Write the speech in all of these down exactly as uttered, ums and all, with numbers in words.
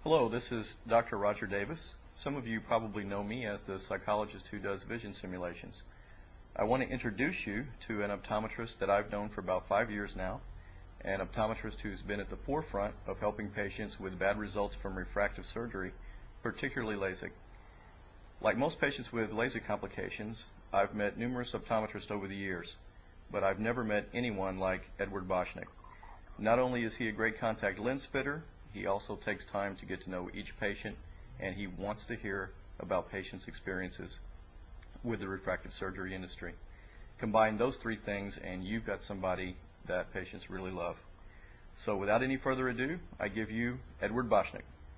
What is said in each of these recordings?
Hello, this is Doctor Roger Davis. Some of you probably know me as the psychologist who does vision simulations. I want to introduce you to an optometrist that I've known for about five years now, an optometrist who's been at the forefront of helping patients with bad results from refractive surgery, particularly LASIK. Like most patients with LASIK complications, I've met numerous optometrists over the years, but I've never met anyone like Edward Boschnick. Not only is he a great contact lens fitter, he also takes time to get to know each patient, and he wants to hear about patients' experiences with the refractive surgery industry. Combine those three things and you've got somebody that patients really love. So without any further ado, I give you Edward Boschnick.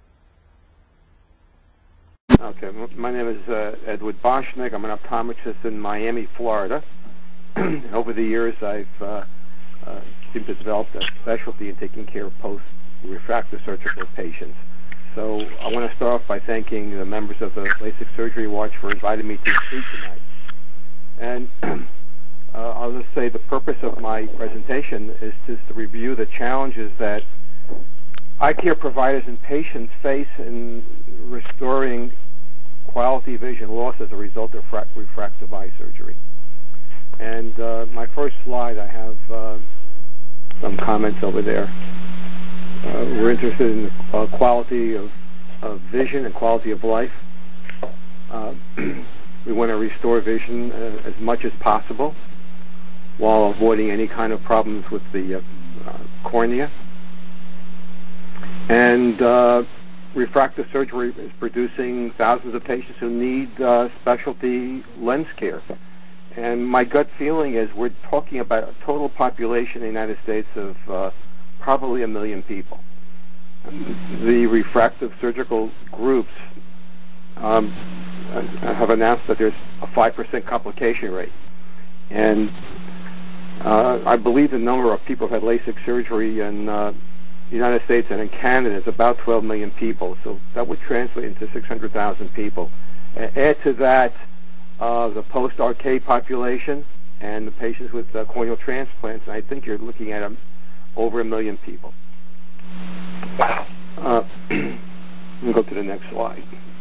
Okay, my name is uh, Edward Boschnick. I'm an optometrist in Miami, Florida. Over the years, I've uh, uh, seemed to develop a specialty in taking care of post-refractive surgical patients. So I want to start off by thanking the members of the LASIK Surgery Watch for inviting me to speak tonight. And uh, I'll just say the purpose of my presentation is just to review the challenges that eye care providers and patients face in restoring quality vision loss as a result of refractive eye surgery. And uh, my first slide, I have uh, some comments over there. Uh, we're interested in the uh, quality of, of vision and quality of life. Uh, we want to restore vision uh, as much as possible while avoiding any kind of problems with the uh, uh, cornea. And uh, refractive surgery is producing thousands of patients who need uh, specialty lens care. And my gut feeling is we're talking about a total population in the United States of uh, probably a million people. The refractive surgical groups um, have announced that there's a five percent complication rate. And uh, I believe the number of people who had LASIK surgery in uh, the United States and in Canada is about twelve million people. So that would translate into six hundred thousand people. Uh, add to that uh, the post-R K population and the patients with uh, corneal transplants, and I think you're looking at um, over a million people. Wow. Uh, let me go to the next slide.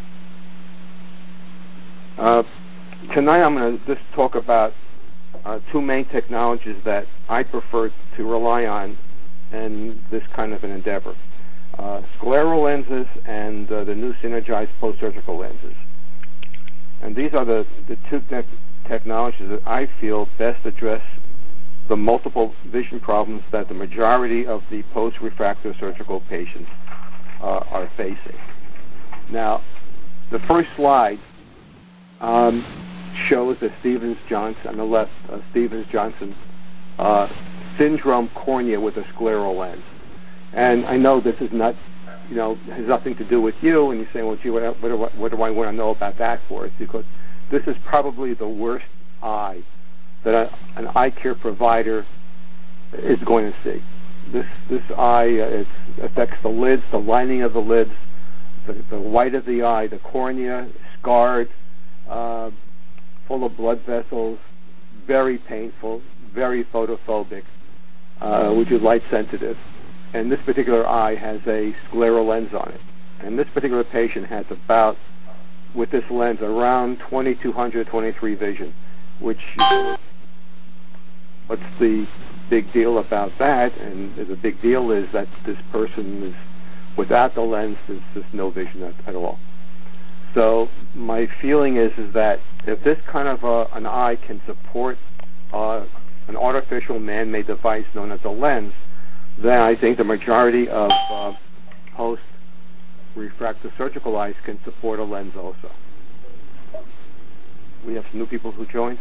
Uh, tonight I'm going to just talk about uh, two main technologies that I prefer to rely on in this kind of an endeavor. Uh, scleral lenses and uh, the new synergized post-surgical lenses. And these are the, the two te- technologies that I feel best address the multiple vision problems that the majority of the post-refractive surgical patients uh, are facing. Now, the first slide um, shows the Stevens-Johnson, on the left, uh, Stevens-Johnson uh, syndrome cornea with a scleral lens. And I know this is not, you know, has nothing to do with you, and you're saying, well, gee, what, what, do, I, what do I want to know about that for? It's because this is probably the worst eye that a, an eye care provider is going to see. This this eye, uh, it affects the lids, the lining of the lids, the, the white of the eye, the cornea, scarred, uh, full of blood vessels, very painful, very photophobic, uh, which is light sensitive. And this particular eye has a scleral lens on it. And this particular patient has about, with this lens, around twenty-two hundred, twenty-three vision, which is, what's the big deal about that? And the big deal is that this person is, without the lens, there's just no vision at, at all. So my feeling is, is that if this kind of uh, an eye can support uh, an artificial man-made device known as a lens, then I think the majority of uh, post-refractive surgical eyes can support a lens also. We have some new people who joined.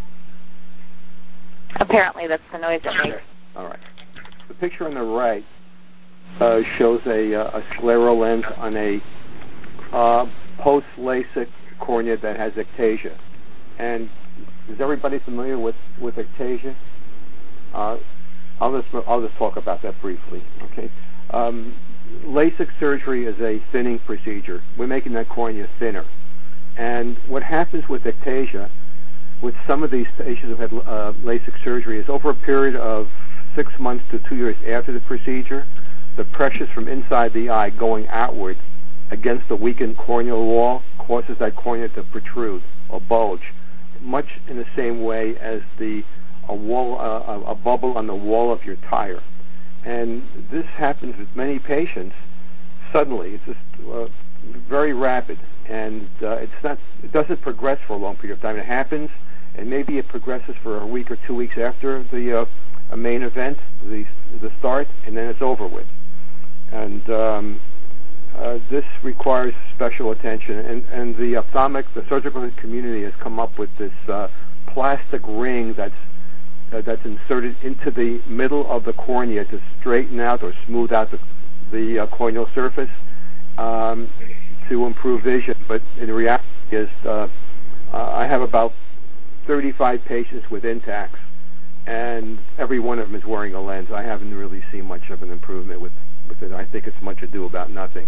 Apparently that's the noise it makes. All right. The picture on the right uh, shows a, uh, a scleral lens on a uh, post-LASIK cornea that has ectasia. And is everybody familiar with, with ectasia? Uh, I'll just, I'll just talk about that briefly, okay? Um, LASIK surgery is a thinning procedure. We're making that cornea thinner. And what happens with ectasia, with some of these patients who have had uh, LASIK surgery, is over a period of six months to two years after the procedure, the pressures from inside the eye going outward against the weakened corneal wall causes that cornea to protrude or bulge, much in the same way as the a wall, uh, a bubble on the wall of your tire. And this happens with many patients suddenly. It's just uh, very rapid, and uh, it's not. It doesn't progress for a long period of time. It happens, and maybe it progresses for a week or two weeks after the uh, main event, the the start, and then it's over with. And um, uh, this requires special attention. And, and the ophthalmic, the surgical community has come up with this uh, plastic ring that's uh, that's inserted into the middle of the cornea to straighten out or smooth out the, the uh, corneal surface um, to improve vision. But in reality, is uh, uh, I have about thirty-five patients with Intacs, and every one of them is wearing a lens. I haven't really seen much of an improvement with, with it. I think it's much ado about nothing.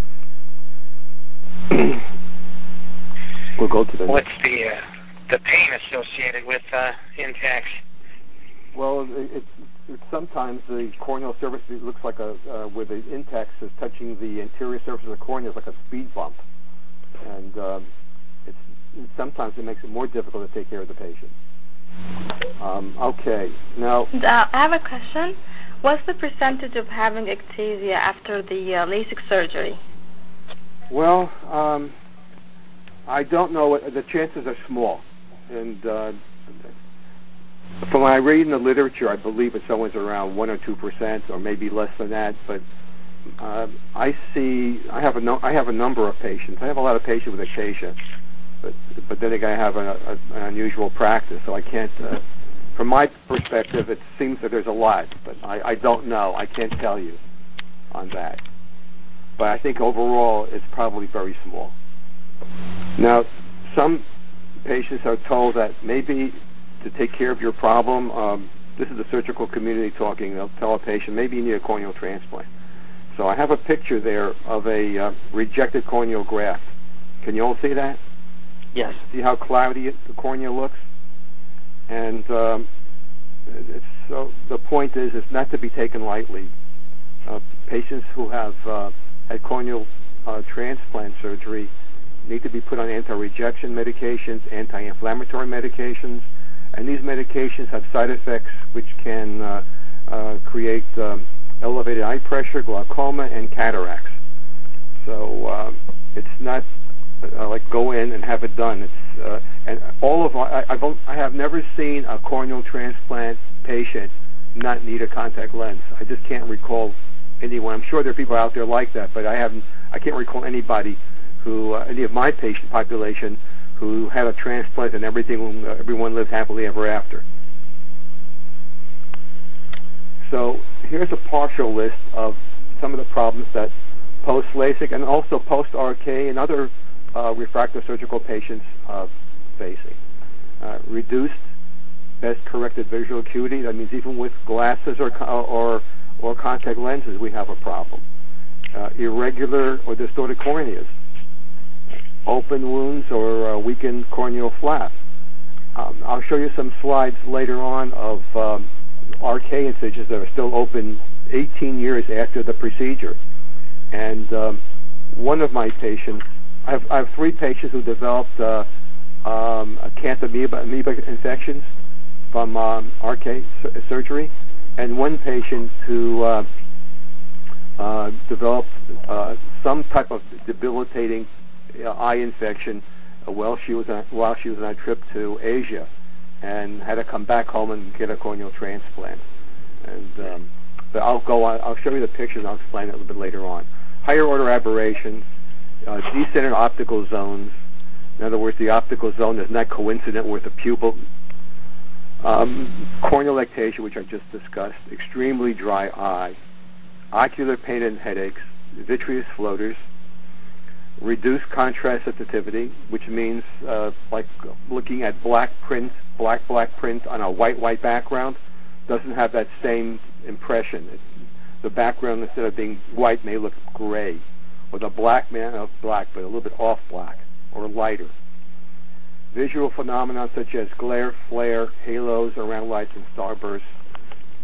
We'll go to the What's the uh, the pain associated with uh, Intacs? Well, it, it, it, sometimes the corneal surface it looks like a uh, where the Intacs is touching the interior surface of the cornea is like a speed bump, and um, it's sometimes it makes it more difficult to take care of the patient. Um, okay, now Uh, I have a question. What's the percentage of having ectasia after the uh, LASIK surgery? well, um, I don't know. What, the chances are small, and uh, from what I read in the literature, I believe it's always around one or two percent, or maybe less than that. But uh, I see, I have a no, I have a number of patients. I have a lot of patients with ectasia, but but then again, I have a, a, an unusual practice, so I can't. Uh, from my perspective, it seems that there's a lot, but I, I don't know. I can't tell you on that. But I think overall, it's probably very small. Now, some patients are told that maybe to take care of your problem, um, this is the surgical community talking, they'll tell a patient, maybe you need a corneal transplant. So I have a picture there of a uh, rejected corneal graft. Can you all see that? Yes. See how cloudy it, the cornea looks? And um, it's, so the point is, it's not to be taken lightly. Uh, patients who have uh, had corneal uh, transplant surgery need to be put on anti-rejection medications, anti-inflammatory medications, and these medications have side effects which can uh, uh, create um, elevated eye pressure, glaucoma, and cataracts. So um, it's not uh, like go in and have it done. It's uh, and all of I, I've, I have never seen a corneal transplant patient not need a contact lens. I just can't recall anyone. I'm sure there are people out there like that, but I haven't. I can't recall anybody who, uh, any of my patient population, who had a transplant and everything, uh, everyone lived happily ever after. So here's a partial list of some of the problems that post-LASIK and also post-R K and other uh, refractive surgical patients uh, facing. Uh, reduced best corrected visual acuity. That means even with glasses or or or contact lenses, we have a problem. Uh, irregular or distorted corneas. Open wounds or uh, weakened corneal flap. Um, I'll show you some slides later on of um, R K incisions that are still open eighteen years after the procedure. And um, one of my patients, I have, I have three patients who developed uh, um, acanthamoeba amoeba, amoeba infections from um, R K su- surgery, and one patient who uh, uh, developed uh, some type of debilitating uh, eye infection uh, while she was on, while she was on a trip to Asia, and had to come back home and get a corneal transplant. And um, but I'll go on. I'll show you the pictures. And I'll explain it a little bit later on. Higher order aberrations, uh, decentered optical zones. In other words, the optical zone is not coincident with the pupil. Um, corneal ectasia, which I just discussed. Extremely dry eye. Ocular pain and headaches. Vitreous floaters. Reduced contrast sensitivity, which means uh, like looking at black print, black black print on a white white background, doesn't have that same impression. It, the background, instead of being white, may look gray, or the black may not look black, but a little bit off black or lighter. Visual phenomena such as glare, flare, halos around lights, and starbursts.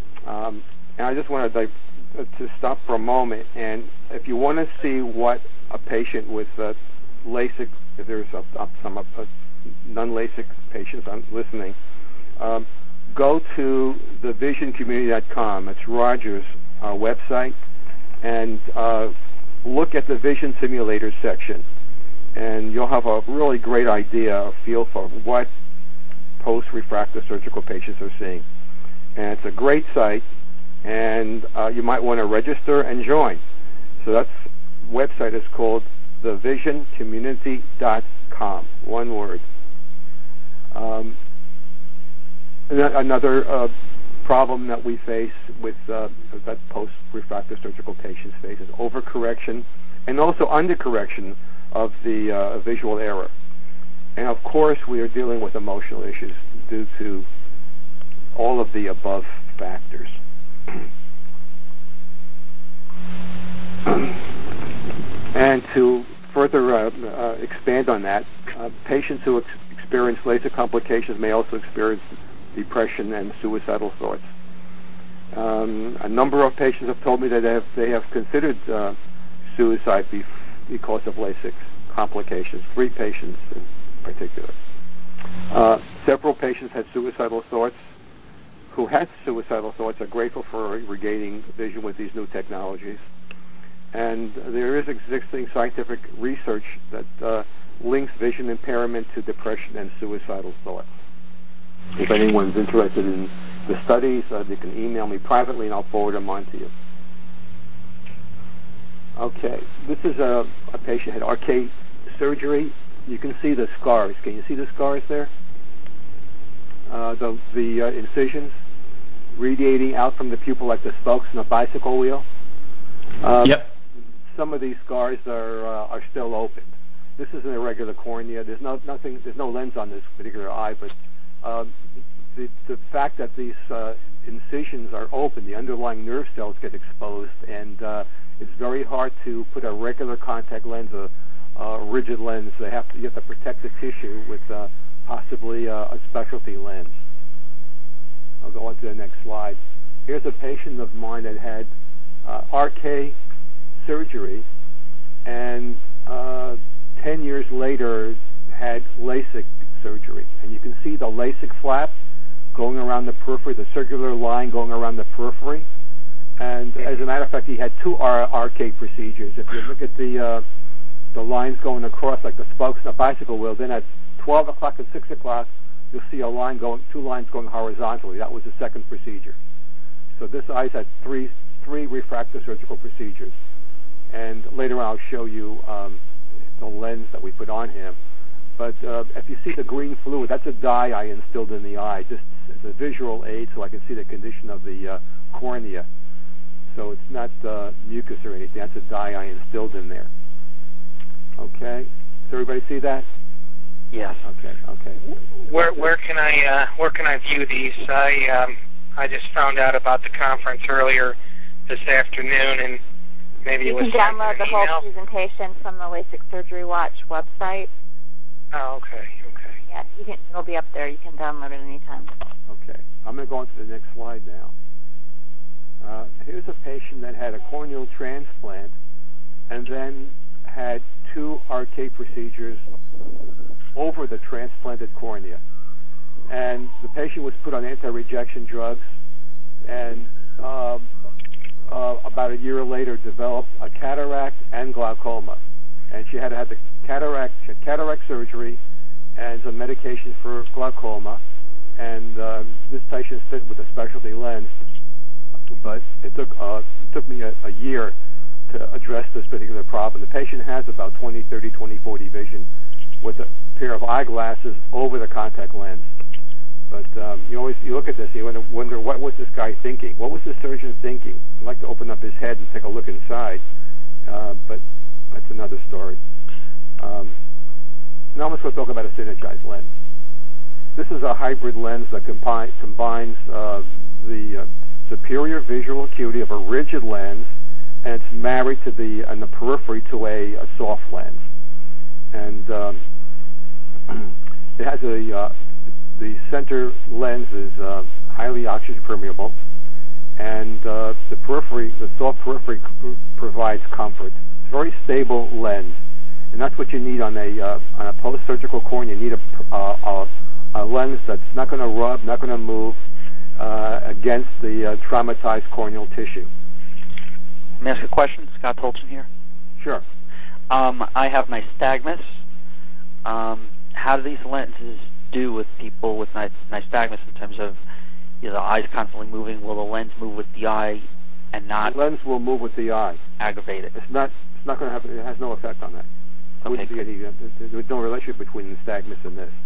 Um, and I just wanted to, to stop for a moment, and if you want to see what a patient with uh, LASIK, if there's a, a, some uh, non-LASIK patients I'm listening, um, go to the vision community dot com. It's Roger's uh, website, and uh, look at the vision simulator section, and you'll have a really great idea, a feel for what post-refractive surgical patients are seeing. And it's a great site, and uh, you might want to register and join. So that website is called the vision community dot com, one word. Um, another uh, problem that we face with uh, that post-refractive surgical patients face is overcorrection and also undercorrection of the uh, visual error. And of course, we are dealing with emotional issues due to all of the above factors. And to further uh, uh, expand on that, uh, patients who ex- experience LASIK complications may also experience depression and suicidal thoughts. Um, a number of patients have told me that they have, they have considered uh, suicide be- because of LASIK complications, three patients in particular. Uh, several patients had suicidal thoughts. Who had suicidal thoughts are grateful for regaining vision with these new technologies. And there is existing scientific research that uh, links vision impairment to depression and suicidal thoughts. If anyone's interested in the studies, uh, they can email me privately and I'll forward them on to you. Okay, this is a, a patient who had arcade surgery. You can see the scars. Can you see the scars there? Uh, the the uh, incisions radiating out from the pupil like the spokes in a bicycle wheel. Um, Yep. Some of these scars are uh, are still open. This is an irregular cornea. There's no nothing. There's no lens on this particular eye, but um, the the fact that these uh, incisions are open, the underlying nerve cells get exposed, and uh, it's very hard to put a regular contact lens, a, a rigid lens. They have to, you have to protect the tissue with uh, possibly uh, a specialty lens. I'll go on to the next slide. Here's a patient of mine that had uh, R K surgery, and uh, ten years later had LASIK surgery. And you can see the LASIK flap going around the periphery, the circular line going around the periphery. And as a matter of fact, he had two R K procedures. If you look at the uh, the lines going across like the spokes in a bicycle wheel, then at twelve o'clock and six o'clock, you'll see a line going, two lines going horizontally. That was the second procedure. So this eye's had three three refractive surgical procedures. And later on, I'll show you um, the lens that we put on him. But uh, if you see the green fluid, that's a dye I instilled in the eye, just as a visual aid so I can see the condition of the uh, cornea. So it's not uh, mucus or anything. That's a dye I instilled in there. Okay? Does everybody see that? Yes. Okay, okay. Where where can I uh, where can I view these? I um, I just found out about the conference earlier this afternoon, and maybe You it was can sent in download an the whole email. presentation from the LASIK Surgery Watch website. Oh, okay, okay. Yeah, you can, it'll be up there. You can download it anytime. Okay. I'm going to go on to the next slide now. Uh, here's a patient that had a corneal transplant and then had two R K procedures over the transplanted cornea. And the patient was put on anti-rejection drugs, and um, uh, about a year later developed a cataract and glaucoma. And she had to have the cataract, she had cataract surgery and some medication for glaucoma. And um, this patient fit with a specialty lens, but it took uh, it took me a, a year to address this particular problem. The patient has about twenty, thirty, twenty, forty vision with a pair of eyeglasses over the contact lens. But um, you always you look at this and you wonder, wonder what was this guy thinking? What was the surgeon thinking? I'd like to open up his head and take a look inside, uh, but that's another story. Um, now I'm just going to talk about a synergized lens. This is a hybrid lens that compi- combines uh, the uh, superior visual acuity of a rigid lens, and it's married to the in the periphery to a, a soft lens. And um, it has a uh, the center lens is uh, highly oxygen permeable, and uh, the periphery, the soft periphery, c- provides comfort. It's very stable lens, and that's what you need on a uh, on a post-surgical cornea. You need a uh, a, a lens that's not going to rub, not going to move uh, against the uh, traumatized corneal tissue. Let me ask a question. Scott Tolson here. Sure. Um, I have nystagmus. Um, how do these lenses do with people with ny- nystagmus in terms of, you know, the eye's constantly moving? Will the lens move with the eye and not The lens will move with the eye. aggravate it? It's not. It's not going to have. It has no effect on that. There wouldn't Okay, be any. There's no relationship between nystagmus and this.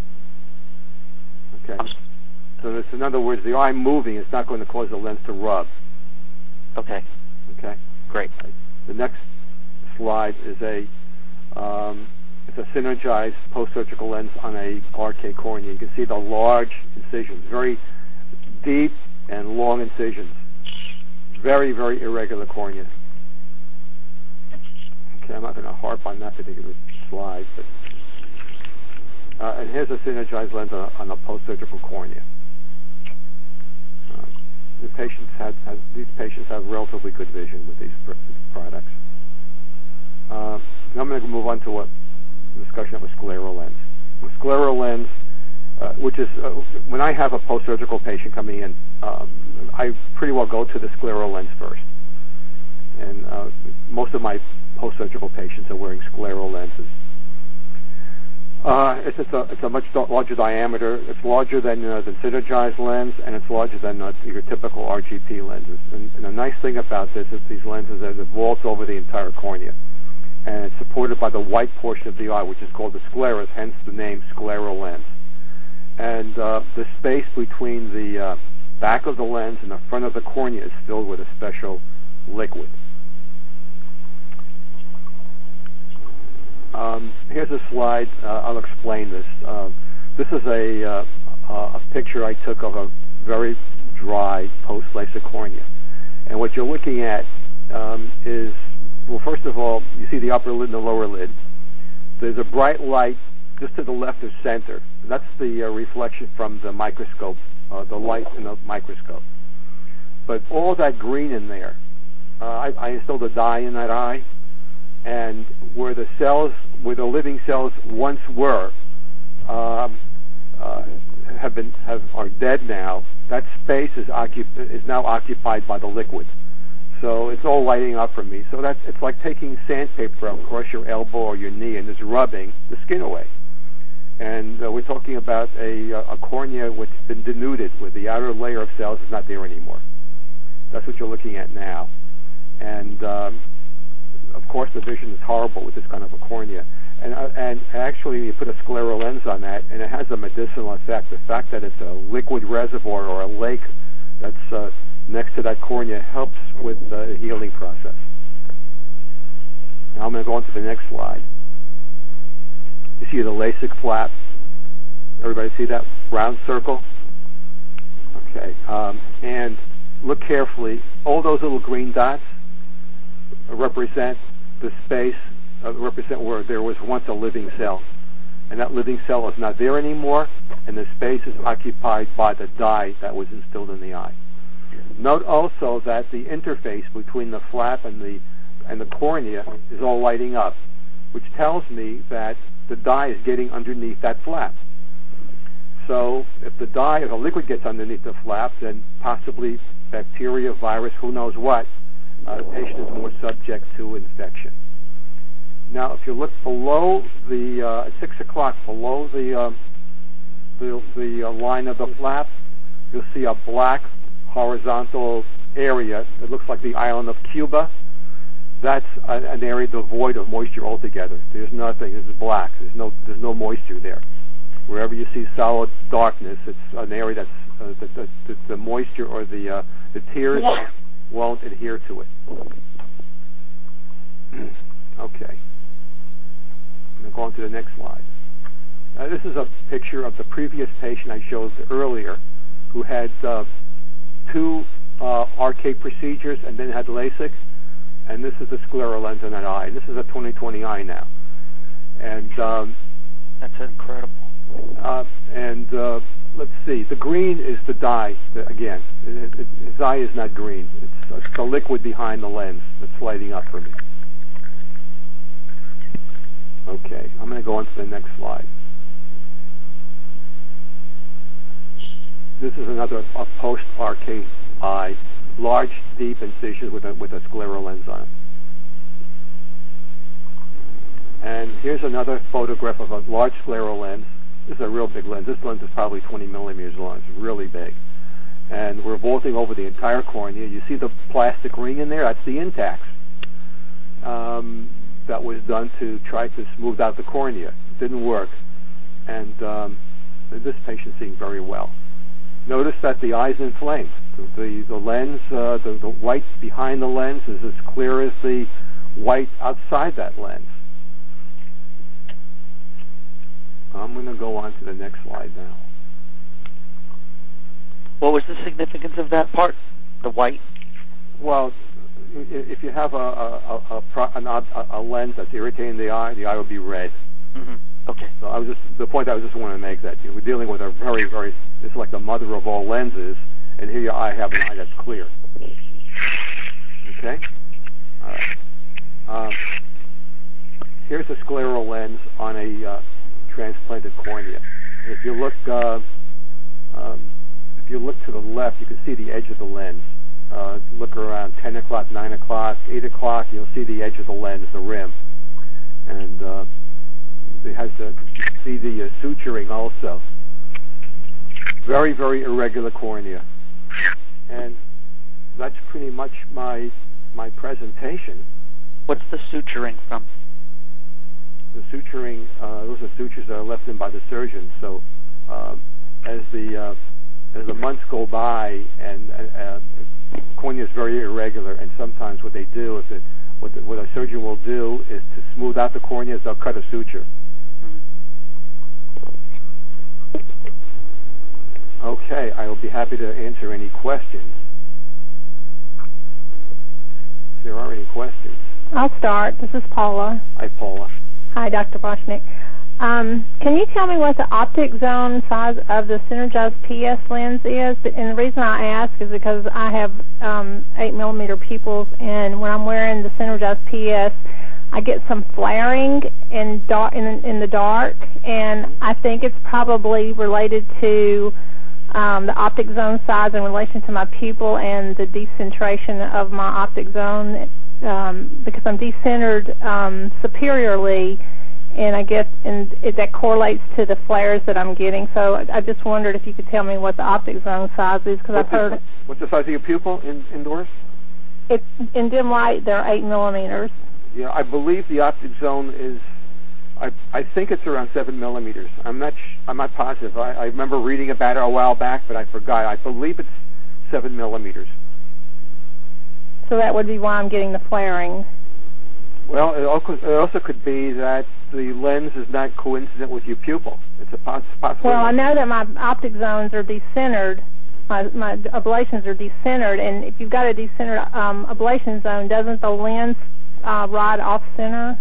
Okay. I'm s- So it's, in other words, the eye moving is not going to cause the lens to rub. Okay, Okay. great. The next slide is a um, it's a synergized post-surgical lens on a R K cornea. You can see the large incisions, very deep and long incisions, very very irregular cornea. Okay, I'm not going to harp on that particular slide, but uh, and here's a synergized lens on a, on a post-surgical cornea. Uh, the patients had, had these patients have relatively good vision with these pr- products. Um, now I'm going to move on to a discussion of a scleral lens. A scleral lens, uh, which is uh, when I have a post-surgical patient coming in, um, I pretty well go to the scleral lens first. And uh, most of my post-surgical patients are wearing scleral lenses. Uh, it's, it's, a, it's a much larger diameter. It's larger than uh, the synergized lens, and it's larger than uh, your typical R G P lenses. And, and the nice thing about this is these lenses are the vault over the entire cornea, and it's supported by the white portion of the eye, which is called the scleras, hence the name scleral lens. And uh, the space between the uh, back of the lens and the front of the cornea is filled with a special liquid. Um, here's a slide. Uh, I'll explain this. Uh, this is a, uh, a picture I took of a very dry post-LASIK cornea. And what you're looking at um, is, well, first of all, you see the upper lid and the lower lid. There's a bright light just to the left of center. And that's the uh, reflection from the microscope, uh, the light in the microscope. But all that green in there, uh, I, I instilled a dye in that eye. And where the cells, where the living cells once were, um, uh, have been have are dead now. That space is occup- is now occupied by the liquid. So it's all lighting up for me. So that it's like taking sandpaper across your elbow or your knee and just rubbing the skin away. And uh, we're talking about a, a cornea which has been denuded, where the outer layer of cells is not there anymore. That's what you're looking at now. And um, of course, the vision is horrible with this kind of a cornea. And, uh, and actually, you put a scleral lens on that, and it has a medicinal effect. The fact that it's a liquid reservoir or a lake that's uh, next to that cornea helps with the healing process. Now I'm going to go on to the next slide. You see the LASIK flap. Everybody see that round circle? Okay. Um, and look carefully. All those little green dots represent the space, uh, represent where there was once a living cell. And that living cell is not there anymore, and the space is occupied by the dye that was instilled in the eye. Note also that the interface between the flap and the and the cornea is all lighting up, which tells me that the dye is getting underneath that flap. So if the dye, if a liquid gets underneath the flap, then possibly bacteria, virus, who knows what, Uh, the patient is more subject to infection. Now, if you look below the, uh, at six o'clock, below the, um, the, the uh, line of the flap, you'll see a black horizontal area that looks like the island of Cuba. That's a, an area devoid of moisture altogether. There's nothing. This is black. There's no, there's no moisture there. Wherever you see solid darkness, it's an area that's uh, the, the, the, the moisture or the, uh, the tears won't adhere to it. Okay. I'm going to go on to the next slide. Now, this is a picture of the previous patient I showed earlier who had uh, two uh, R K procedures and then had LASIK. And this is the scleral lens in that eye. And this is a twenty twenty eye now. And um, That's incredible. Uh, and uh, let's see, the green is the dye, the, again. It, it, his eye is not green. It's, it's the liquid behind the lens that's lighting up for me. Okay, I'm going to go on to the next slide. This is another a post-R K I, large, deep incisions with a, with a scleral lens on it. And here's another photograph of a large scleral lens. This is a real big lens. This lens is probably twenty millimeters long. It's really big. And we're vaulting over the entire cornea. You see the plastic ring in there? That's the Intax. Um, that was done to try to smooth out the cornea. It didn't work. And um, this patient's seeing very well. Notice that the eye's inflamed. The, the, the lens, uh, the, the white behind the lens is as clear as the white outside that lens. I'm going to go on to the next slide now. What was the significance of that part, the white? Well, if you have a a, a, a, an, a, a lens that's irritating the eye, the eye will be red. Mm-hmm. Okay. So I was just the point I was just wanting to make that you know, we're dealing with a very very it's like the mother of all lenses, and here your eye have an eye that's clear. Okay. All right. Um, here's a scleral lens on a uh, transplanted cornea. And if you look, uh, um, if you look to the left, you can see the edge of the lens. Uh, look around ten o'clock, nine o'clock, eight o'clock, you'll see the edge of the lens, the rim. And uh, it has the, you can see the uh, suturing also. Very, very irregular cornea. And that's pretty much my my presentation. What's the suturing from? The suturing, uh, those are sutures that are left in by the surgeon. So um, as the uh, as the months go by, and uh, cornea is very irregular, and sometimes what they do, if it, what, the, what a surgeon will do is to smooth out the cornea, is they'll cut a suture. Mm-hmm. Okay, I will be happy to answer any questions. If there are any questions. I'll start. This is Paula. Hi, Paula. Hi, Doctor Boschnick. Um, can you tell me what the optic zone size of the Synergized P S lens is? And the reason I ask is because I have um, eight millimeter pupils, and when I'm wearing the Synergized P S, I get some flaring in, dark, in, in the dark, and I think it's probably related to um, the optic zone size in relation to my pupil and the decentration of my optic zone, um, because I'm decentered um, superiorly. And I guess and it, that correlates to the flares that I'm getting. So I, I just wondered if you could tell me what the optic zone size is, because I've heard the, what's the size of your pupil in, indoors? It's in dim light. They're eight millimeters. Yeah, I believe the optic zone is. I I think it's around seven millimeters. I'm not. Sh- I'm not positive. I, I remember reading about it a while back, but I forgot. I believe it's seven millimeters. So that would be why I'm getting the flaring. Well, it also, it also could be that the lens is not coincident with your pupil. It's a poss- possibility. Well, I know that my optic zones are decentered. My, my ablations are decentered, and if you've got a decentered um, ablation zone, doesn't the lens uh, ride off center?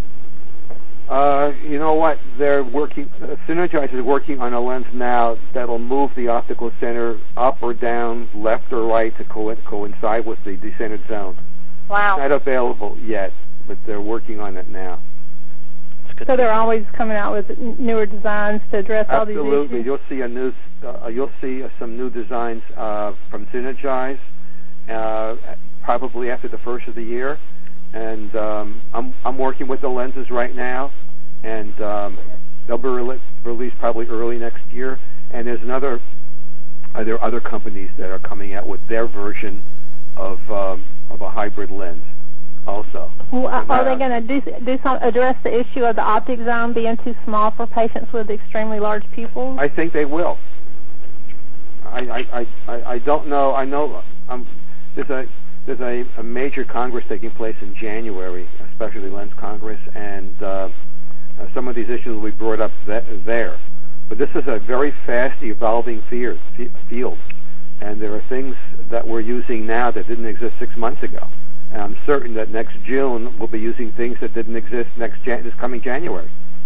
Uh, you know what? They're working. Uh, Synergize is working on a lens now that'll move the optical center up or down, left or right to co- coincide with the decentered zone. Wow. It's not available yet, but they're working on it now. So they're always coming out with newer designs to address all these issues? Absolutely. You'll see a new, uh, you'll see uh, some new designs uh, from Synergize uh, probably after the first of the year. And um, I'm I'm working with the lenses right now, and um, they'll be re- released probably early next year. And there's another, uh, there are other companies that are coming out with their version of um, of a hybrid lens, also. Well, are they going to do, do some, address the issue of the optic zone being too small for patients with extremely large pupils? I think they will. I I I, I don't know. I know um, there's a there's a, a major congress taking place in January, a specialty lens congress, and uh, uh, some of these issues will be brought up th- there. But this is a very fast evolving field, field, and there are things that we're using now that didn't exist six months ago. And I'm certain that next June we'll be using things that didn't exist next Jan- this coming January.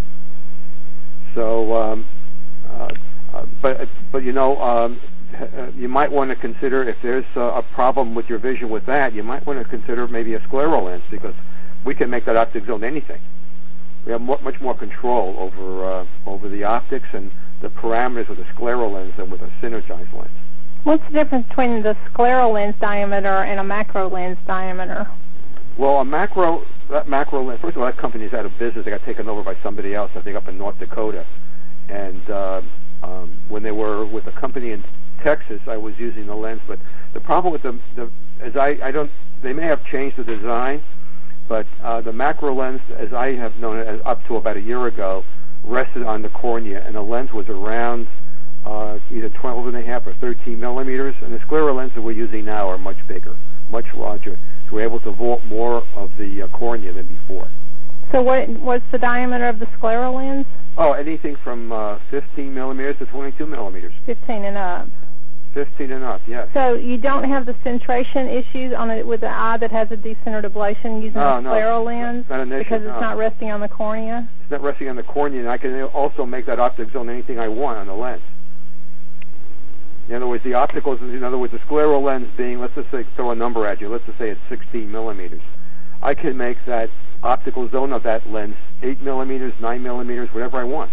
So, um, uh, uh, but but you know, um, uh, you might want to consider if there's uh, a problem with your vision with that, you might want to consider maybe a scleral lens, because we can make that optic zone anything. we have mu- much more control over uh, over the optics and the parameters of the scleral lens than with a synergized lens. What's the difference between the scleral lens diameter and a macro lens diameter? Well, a macro that macro lens. First of all, that company is out of business. They got taken over by somebody else, I think, up in North Dakota. And uh, um, when they were with a company in Texas, I was using the lens. But the problem with the, the as I, I don't, they may have changed the design, but uh, the macro lens, as I have known it, as up to about a year ago, rested on the cornea, and the lens was around uh, either twelve and a half or thirteen millimeters. And the scleral lenses we're using now are much bigger, much larger. So we're able to vault more of the uh, cornea than before. So what what's the diameter of the scleral lens? Oh, anything from uh, fifteen millimeters to twenty-two millimeters. fifteen and up. fifteen and up, yes. So you don't have the centration issues on it with the eye that has a decentered ablation using No, a no, scleral lens not an issue, because it's no. not resting on the cornea? It's not resting on the cornea, and I can also make that optic zone anything I want on the lens. In other words, the opticals, in other words, the scleral lens being, let's just say, throw a number at you, let's just say it's sixteen millimeters. I can make that optical zone of that lens eight millimeters, nine millimeters, whatever I want.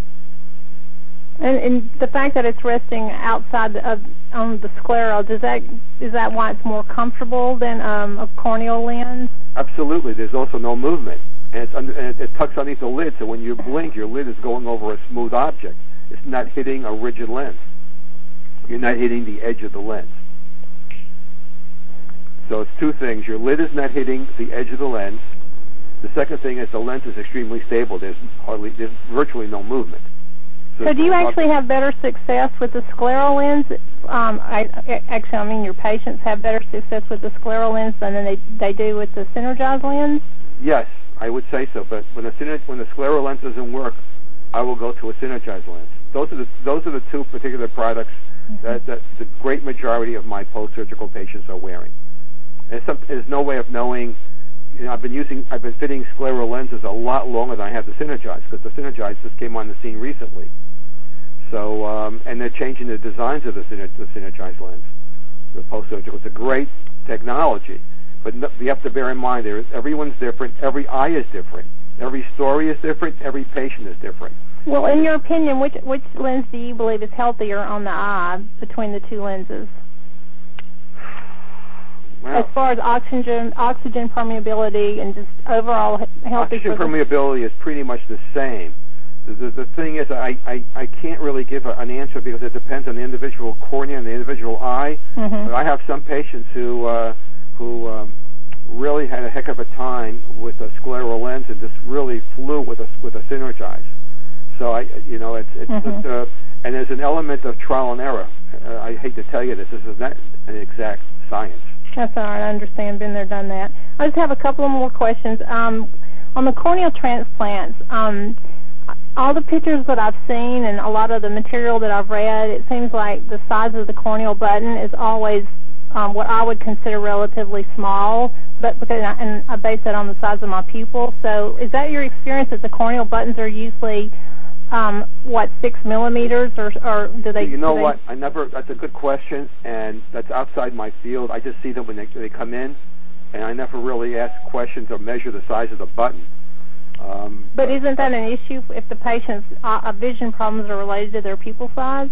And, and the fact that it's resting outside of on the scleral, does that is that why it's more comfortable than um, a corneal lens? Absolutely. There's also no movement, and, it's under, and it, it tucks underneath the lid, so when you blink, your lid is going over a smooth object. It's not hitting a rigid lens. You're not hitting the edge of the lens. So it's two things. Your lid is not hitting the edge of the lens. The second thing is the lens is extremely stable. There's hardly, there's virtually no movement. So do you actually have better success with the scleral lens? Um, I, actually, I mean your patients have better success with the scleral lens than they they do with the synergized lens? Yes, I would say so. But when the syner- when the scleral lens doesn't work, I will go to a synergized lens. Those are the those are the two particular products mm-hmm. that, that the great majority of my post-surgical patients are wearing. And some, there's no way of knowing. You know, I've been using, I've been fitting scleral lenses a lot longer than I have the synergized, because the synergized just came on the scene recently. So, um, and they're changing the designs of the, syner- the synergized lens, the post-surgical. It's a great technology, but no, you have to bear in mind, there, everyone's different, every eye is different, every story is different, every patient is different. Well, in your opinion, which which lens do you believe is healthier on the eye between the two lenses? Wow. As far as oxygen oxygen permeability and just overall healthy. Oxygen permeability is pretty much the same. The, the, the thing is, I, I, I can't really give a, an answer because it depends on the individual cornea and the individual eye. Mm-hmm. But I have some patients who uh, who um, really had a heck of a time with a scleral lens and just really flew with a with a synergized. So I, you know, it's it's mm-hmm. just, uh, and there's an element of trial and error. Uh, I hate to tell you this, this is not an exact science. That's all right. I understand. Been there, done that. I just have a couple of more questions. Um, on the corneal transplants, um, all the pictures that I've seen and a lot of the material that I've read, it seems like the size of the corneal button is always um, what I would consider relatively small, but because I, and I base that on the size of my pupil. So is that your experience that the corneal buttons are usually Um, what, six millimeters, or, or do they? You know do what? They... I never. That's a good question, and that's outside my field. I just see them when they they come in, and I never really ask questions or measure the size of the button. Um, but, but isn't that an issue if the patient's uh, vision problems are related to their pupil size?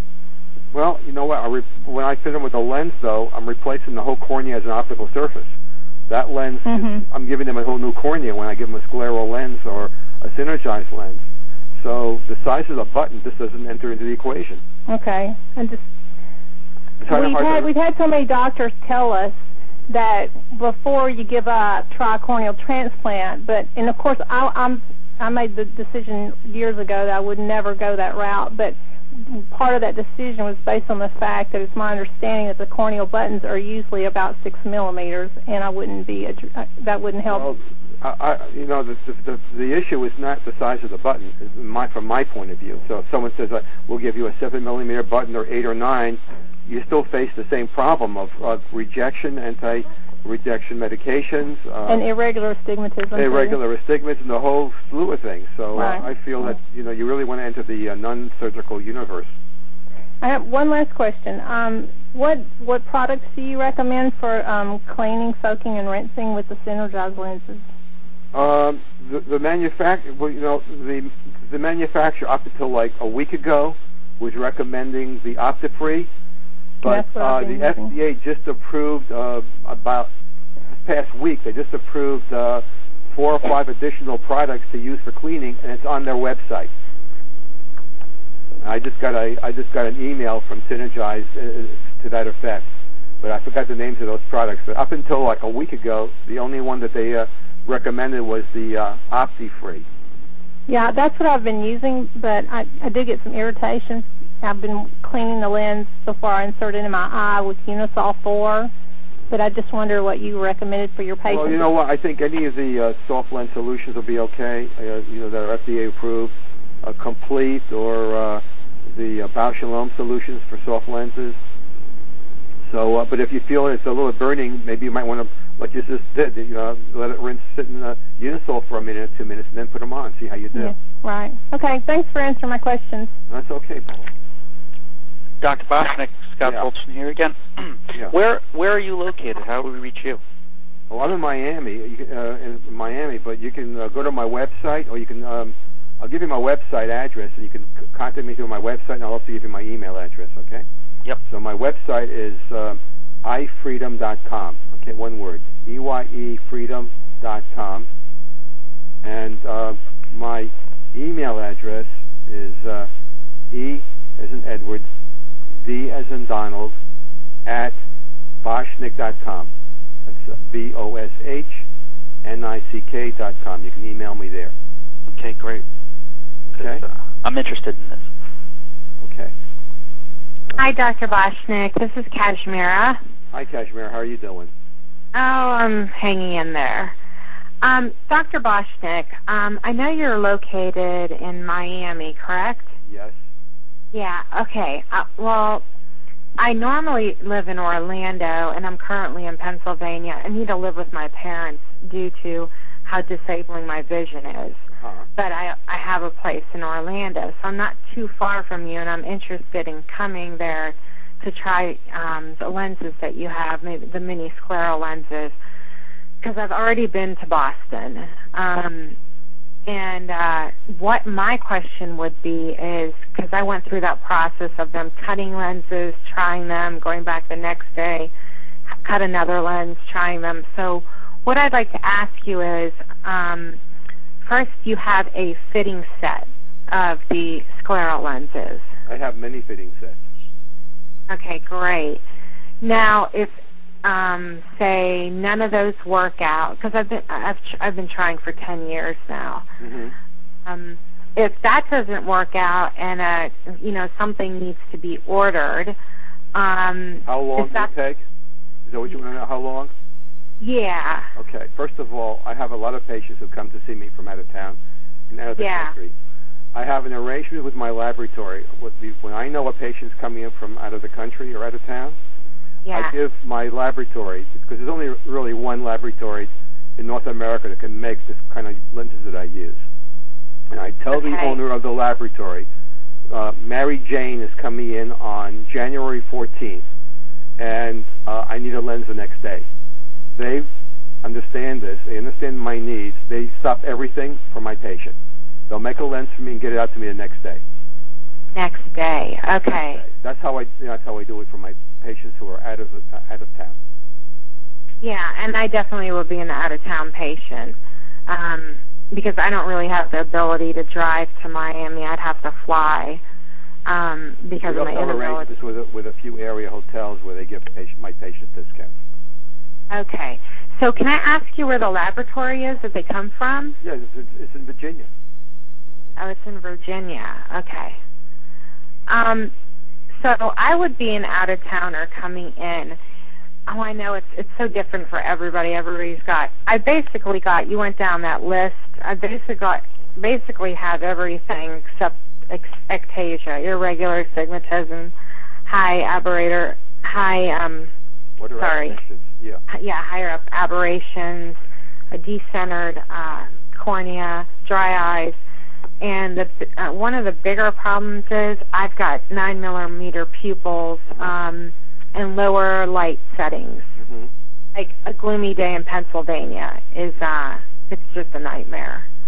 Well, you know what? I re- when I fit them with a lens, though, I'm replacing the whole cornea as an optical surface. That lens, Mm-hmm. is, I'm giving them a whole new cornea when I give them a scleral lens or a synergized lens. So the size of the button just doesn't enter into the equation. Okay. And just we've had we've had so many doctors tell us that before you give up, try a corneal transplant. But and of course, I, I'm I made the decision years ago that I would never go that route. But part of that decision was based on the fact that it's my understanding that the corneal buttons are usually about six millimeters, and I wouldn't be a, that wouldn't help. Well, I, I, you know, the, the the issue is not the size of the button, my, from my point of view. So if someone says, uh, we'll give you a seven millimeter button or eight or nine, you still face the same problem of, of rejection, anti-rejection medications. Uh, and irregular astigmatism. Irregular astigmatism, and the whole slew of things. So right. uh, I feel that, you know, you really want to enter the uh, non-surgical universe. I have one last question. Um, what what products do you recommend for um, cleaning, soaking, and rinsing with the synergized lenses? Um, the, the manufacturer, well, you know, the the manufacturer up until like a week ago was recommending the OptiFree, but That's what uh, I've been the using. F D A just approved uh, about this past week. They just approved uh, four or five additional products to use for cleaning, and it's on their website. I just got a I just got an email from Synergize uh, to that effect, but I forgot the names of those products. But up until like a week ago, the only one that they uh, recommended was the uh, OptiFree. Yeah, that's what I've been using, but I, I do get some irritation. I've been cleaning the lens before I insert it in my eye with Unisol four, but I just wonder what you recommended for your patients. Well, you know what? I think any of the uh, soft lens solutions will be okay. Uh, you know, that are F D A approved, uh, Complete or uh, the uh, Bausch and Lomb solutions for soft lenses. So, uh, but if you feel it's a little burning, maybe you might want to, like you just did, you know, let it rinse, sit in the Unisol for a minute or two minutes, and then put them on. See how you do. Yeah, right. Okay, thanks for answering my questions. That's okay, Paul. Doctor Boschnick, Scott Yeah. Foltzen here again. Yeah. Where where are you located? How do we reach you? Well, I'm in Miami, you can, uh, in Miami, but you can uh, go to my website, or you can, um, I'll give you my website address, and you can c- contact me through my website, and I'll also give you my email address, okay? Yep. So my website is uh, i freedom dot com, okay, one word, E Y E freedom dot com, and uh, my email address is uh, E as in Edward, D as in Donald, at boschnick dot com. That's uh, B O S H N I C K dot com. You can email me there. Okay, great. 'Cause, Okay? uh, I'm interested in this. Okay. Hi, Doctor Boschnick. This is Kashmira. Hi, Kashmir. How are you doing? Oh, I'm hanging in there. Um, Doctor Boschnick, um, I know you're located in Miami, correct? Yes. Yeah, okay. Uh, well, I normally live in Orlando, and I'm currently in Pennsylvania. I need to live with my parents due to how disabling my vision is. Uh-huh. But I, I have a place in Orlando, so I'm not too far from you, and I'm interested in coming there to try um, the lenses that you have, maybe the mini scleral lenses, because I've already been to Boston. Um, and uh, what my question would be is, because I went through that process of them cutting lenses, trying them, going back the next day, cut another lens, trying them. So what I'd like to ask you is, um, first you have a fitting set of the scleral lenses. I have many fitting sets. Okay, great. Now, if um, say none of those work out, because I've been I've I've been trying for ten years now. Mm-hmm. Um, if that doesn't work out, and uh, you know something needs to be ordered, um, How long is will that it take? Is that what you want to know? How long? yeah? Okay. First of all, I have a lot of patients who come to see me from out of town and out of the Yeah. country. I have an arrangement with my laboratory. When I know a patient's coming in from out of the country or out of town, Yeah. I give my laboratory, because there's only really one laboratory in North America that can make this kind of lenses that I use. And I tell the Okay. owner of the laboratory, uh, Mary Jane is coming in on January fourteenth, and uh, I need a lens the next day. They understand this. They understand my needs. They stop everything for my patient. They'll make a lens for me and get it out to me the next day. Next day. Okay. Next day. That's how I. You know, that's how I do it for my patients who are out of uh, out of town. Yeah, and I definitely would be an out-of-town patient um, because I don't really have the ability to drive to Miami. I'd have to fly um, because We of my also have inability. arrangements with a, with a few area hotels where they give patient, my patients discounts. Okay. So can I ask you where the laboratory is that they come from? Yeah, it's, it's, it's in Virginia. Oh, it's in Virginia. Okay. Um, so I would be an out-of-towner coming in. Oh, I know it's it's so different for everybody. Everybody's got. I basically got. You went down that list. I basically got basically have everything except ex- ectasia, irregular astigmatism, high aberrator, high um, What are sorry, aberrations? Yeah. yeah, higher up aberrations, a decentered uh, cornea, dry eyes, and the, uh, one of the bigger problems is I've got nine millimeter pupils. Uh-huh. Um, and lower light settings. Mm-hmm. Like a gloomy day in Pennsylvania is, uh, it's just a nightmare.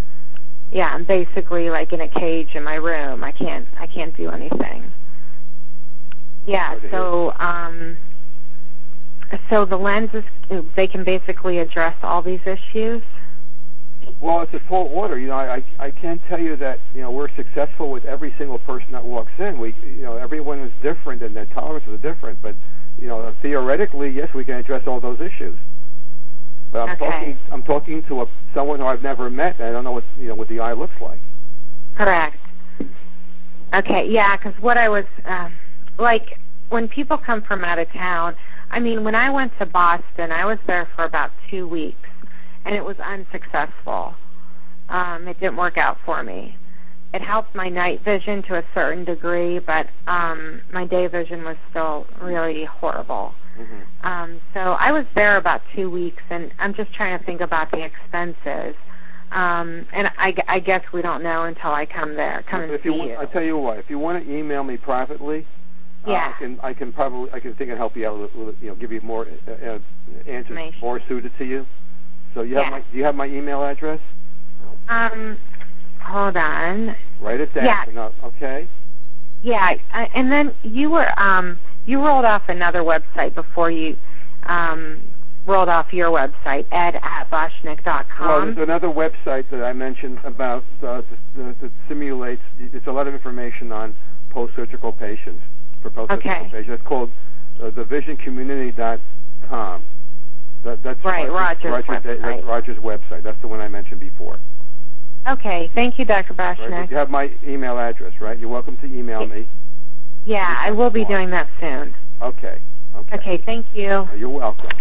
yeah, I'm basically like in a cage in my room. I can't I can't do anything. Yeah, Sorry to so um, so the lenses, they can basically address all these issues. Well, it's a tall order. You know, I, I I can't tell you that you know we're successful with every single person that walks in. We you know everyone is different and their tolerances are different. But you know theoretically, yes, we can address all those issues. But I'm Okay. talking I'm talking to a someone who I've never met. And I don't know what you know what the eye looks like. Correct. Okay, yeah, because what I was, um, like, when people come from out of town, I mean, when I went to Boston, I was there for about two weeks, and it was unsuccessful. Um, it didn't work out for me. It helped my night vision to a certain degree, but um, my day vision was still really horrible. Mm-hmm. Um, so I was there about two weeks, and I'm just trying to think about the expenses. Um, and I, I guess we don't know until I come there, come and If you see want, you. I tell you what, if you want to email me privately, uh, Yeah. I can I can probably I can think and help you out. With, with, you know, give you more uh, uh, answers Information. more suited to you. So you Yeah. have my do you have my email address? Um, hold on. Write it down. Yeah. So now, okay. Yeah, I, and then you were um, you rolled off another website before you um, rolled off your website, ed at boschnick dot Well, com. there's another website that I mentioned about uh, that, that simulates. It's a lot of information on post-surgical patients for post-surgical Okay. patients. It's called uh, the vision community dot com. That, that's Right, Roger's Roger, website. That's Roger's website. That's the one I mentioned before. Okay, thank you, Doctor Right, but Boschnick. you have my email address, right? You're welcome to email me. Yeah, I will be doing that soon. Okay. Okay. Okay, thank you. Uh, You're welcome.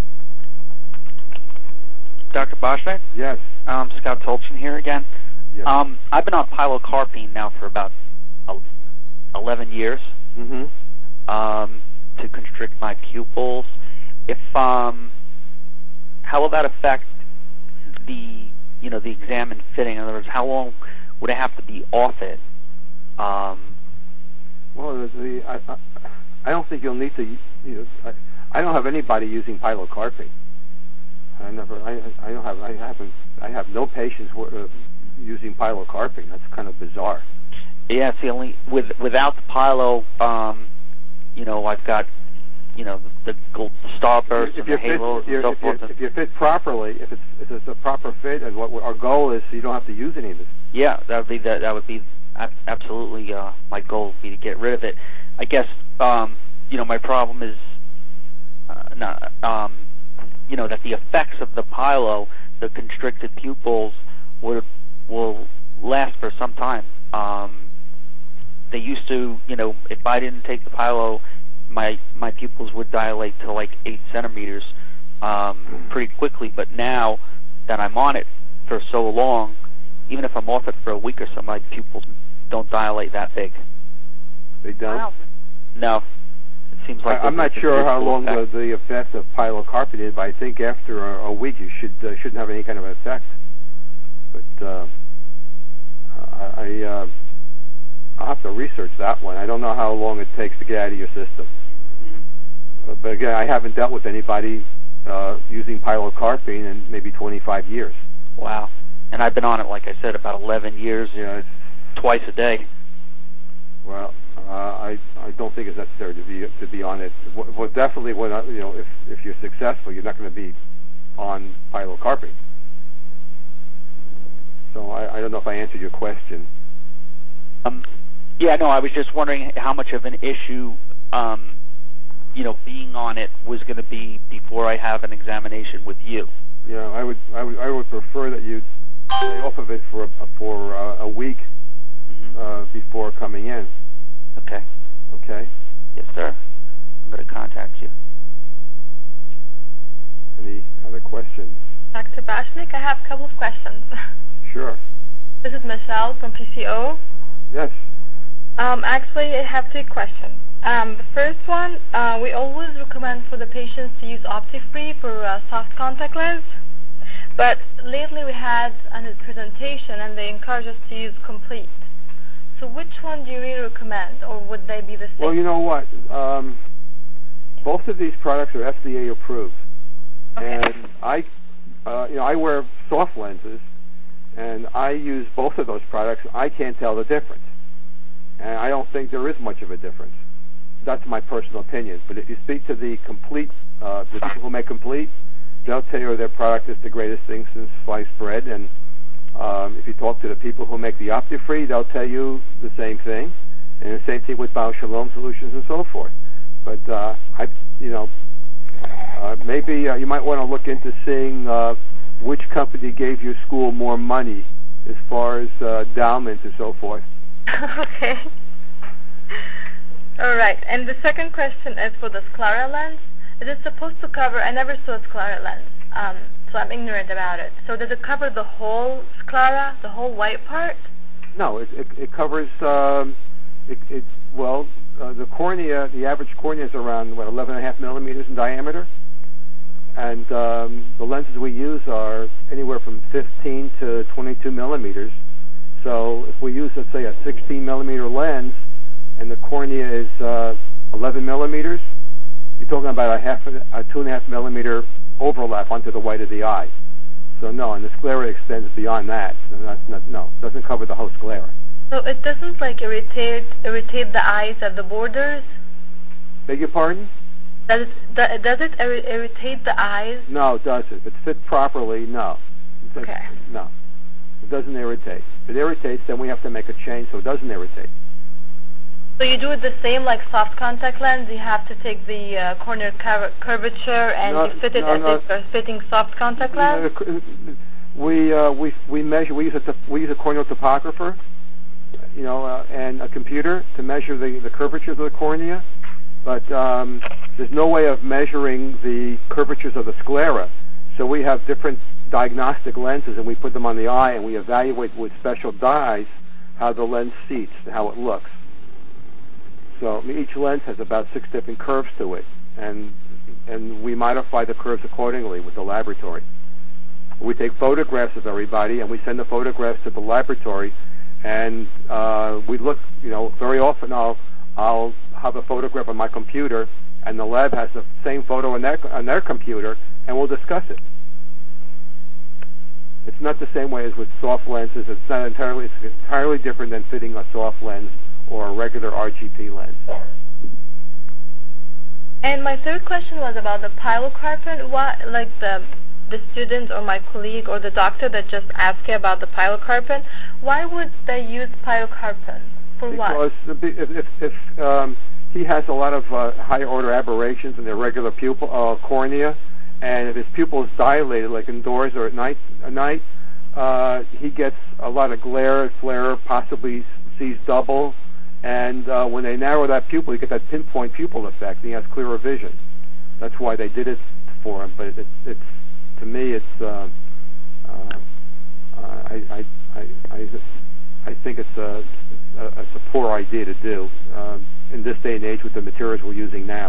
Doctor Boschnick? Yes. Um, Scott Tolchin here again. Yes. Um, I've been on pilocarpine now for about eleven years Mm-hmm. um, to constrict my pupils. If um, how will that affect the you know the exam and fitting? In other words, how long would I have to be off it? Um, Well, the, the I, I, I don't think you'll need to. You know, I, I don't have anybody using pilocarpine. I never. I, I don't have. I haven't. I have no patients who are, uh, using pilocarpine. That's kind of bizarre. yeah, it's the only with without the pilo. Um, you know, I've got you know the, the gold starbursts If and you the fit, halos if and you so if you forth. if you fit properly, if it's if it's a proper fit, and what our goal is, so you don't have to use any of this. Yeah, that would be that. That would be ab- absolutely uh, my goal would be to get rid of it. I guess um, you know my problem is uh, not um, you know that the effects of the pilo, the constricted pupils, would will last for some time. Um, they used to, you know, if I didn't take the pilo, my my pupils would dilate to like eight centimeters um, pretty quickly. But now that I'm on it for so long, even if I'm off it for a week or so, my pupils don't dilate that big. They don't. Wow. No, it seems like I, I'm there's not a sure how visible long the, effect. the effect of pilocarpine is, but I think after a, a week you should uh, shouldn't have any kind of effect. But uh, I, I uh, I'll have to research that one. I don't know how long it takes to get out of your system. Mm-hmm. Uh, but again, I haven't dealt with anybody uh, using pilocarpine in maybe twenty-five years. Wow. And I've been on it, like I said, about eleven years, Yeah, it's, twice a day. well, uh, I I don't think it's necessary to be to be on it. Well, well, definitely when I, you know if if you're successful, you're not going to be on pilocarpine. So I, I don't know if I answered your question. Um, yeah, no, I was just wondering how much of an issue, um, you know, being on it was going to be before I have an examination with you. Yeah, I would I would I would prefer that you stay off of it for a, for uh, a week Mm-hmm. uh, before coming in. Okay. Okay. Yes, sir. I'm going to contact you. Any other questions? Doctor Boschnick, I have a couple of questions. Sure. This is Michelle from P C O. Yes. Um, actually, I have two questions. Um, the first one, uh, we always recommend for the patients to use Optifree for uh, soft contact lens. But lately we had a presentation and they encouraged us to use Complete. So which one do you really recommend, or would they be the same? Well, you know what? Um, both of these products are F D A approved, Okay. and I, uh, you know, I wear soft lenses, And I use both of those products. I can't tell the difference. And I don't think there is much of a difference. That's my personal opinion. But if you speak to the complete, uh, the people who make Complete, they'll tell you their product is the greatest thing since sliced bread. And um, if you talk to the people who make the OptiFree, they'll tell you the same thing. And the same thing with Baal Shalom Solutions and so forth. But uh, I, you know, uh, maybe uh, you might want to look into seeing uh, which company gave your school more money as far as uh, endowments and so forth. Okay. All right. And the second question is for the sclera lens. Is it supposed to cover? I never saw a sclera lens, um, so I'm ignorant about it. So does it cover the whole sclera, the whole white part? No, it, it, it covers. Um, it, it well, uh, the cornea. The average cornea is around what eleven and a half millimeters in diameter, and um, the lenses we use are anywhere from fifteen to twenty-two millimeters. So if we use, let's say, a sixteen millimeter lens, and the cornea is uh, eleven millimeters, you're talking about a half, a two and a half millimeter overlap onto the white of the eye. So no, and the sclera extends beyond that. So that's not, no, it doesn't cover the whole sclera. So it doesn't like irritate irritate the eyes at the borders? Beg your pardon? Does it, do- does it ir- irritate the eyes? No, it doesn't. If it's fit properly, no. It's, Okay. No, it doesn't irritate. If it irritates, then we have to make a change so it doesn't irritate. So you do it the same like soft contact lens? You have to take the uh, corneal cur- curvature and No, you fit it no, as no. if you're fitting soft contact lens? We uh, we we measure. We use a top- we use a corneal topographer, you know, uh, and a computer to measure the the curvatures of the cornea. But um, there's no way of measuring the curvatures of the sclera. So we have different diagnostic lenses, and we put them on the eye, and we evaluate with special dyes how the lens seats, how it looks. So I mean, each lens has about six different curves to it, and and we modify the curves accordingly with the laboratory. We take photographs of everybody, and we send the photographs to the laboratory, and uh, we look. You know, very often I'll I'll have a photograph on my computer, and the lab has the same photo on their on their computer, and we'll discuss it. It's not the same way as with soft lenses. It's not entirely. It's entirely different than fitting a soft lens or a regular R G P lens. And my third question was about the pilocarpine. What, like the the student or my colleague or the doctor that just asked you about the pilocarpine, why would they use pilocarpine? For Because what? the, if, if, if um, he has a lot of uh, higher order aberrations in the regular pupil uh, cornea, and if his pupil is dilated, like indoors or at night, at night, uh, he gets a lot of glare, flare, possibly sees double, and uh, when they narrow that pupil, you get that pinpoint pupil effect, and he has clearer vision. That's why they did it for him. But it, it's to me, it's uh, uh, I, I, I, I, I think it's a, a, it's a poor idea to do um, in this day and age with the materials we're using now.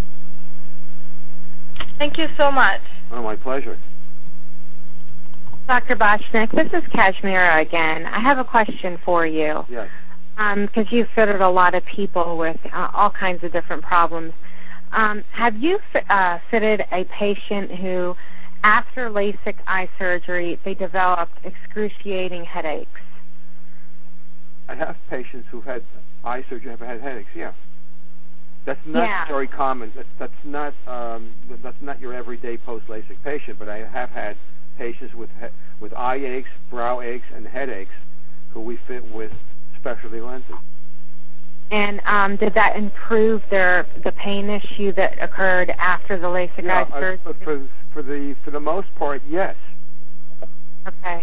Thank you so much. Oh, my pleasure. Doctor Bochnik, this is Kashmira again. I have a question for you. Yes. Because um, you've fitted a lot of people with uh, all kinds of different problems. Um, have you uh, fitted a patient who, after LASIK eye surgery, they developed excruciating headaches? I have patients who've had eye surgery have had headaches. Yeah. That's not Yeah. very common. That's, that's not um, that's not your everyday post-LASIK patient. But I have had patients with he- with eye aches, brow aches, and headaches who we fit with specialty lenses. And um, did that improve their the pain issue that occurred after the LASIK Yeah, eye uh, surgery? for, for for the for the most part, yes. Okay.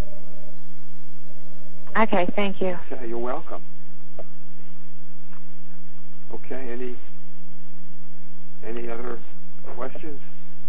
Okay, thank you. Okay, you're welcome. Okay, any any other questions?